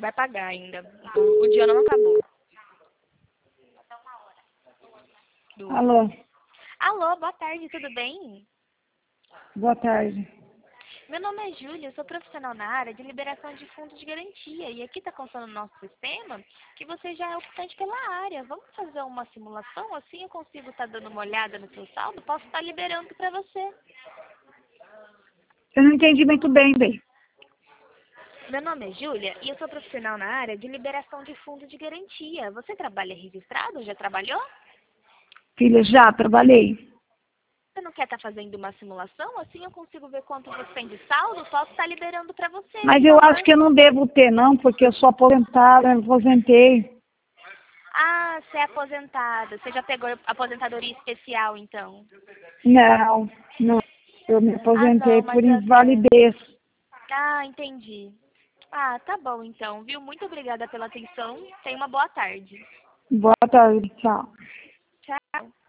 Vai pagar ainda. O dia não acabou. Alô, Alô, boa tarde, tudo bem? boa tarde. Meu nome é Júlia, eu sou profissional na área de liberação de fundos de garantia. E aqui está constando no nosso sistema que você já é optante pela área. Vamos fazer uma simulação? Assim eu consigo estar dando uma olhada no seu saldo? Posso estar liberando para você. Eu não entendi muito bem. Meu nome é Júlia e eu sou profissional na área de liberação de fundos de garantia. Você trabalha registrado? Já trabalhou? Filha, já trabalhei. Você não quer estar fazendo uma simulação? Assim eu consigo ver quanto você tem de saldo? Posso estar liberando para você Mas esse eu valor. acho que eu não devo ter, não, porque eu sou aposentada, eu aposentei. Ah, você é aposentada. Você já pegou aposentadoria especial, então? Não. Eu me Ah, aposentei não, por mas até... invalidez. Ah, entendi. Ah, tá bom, então, viu? Muito obrigada pela atenção. Tenha uma boa tarde. Boa tarde, tchau. Tchau.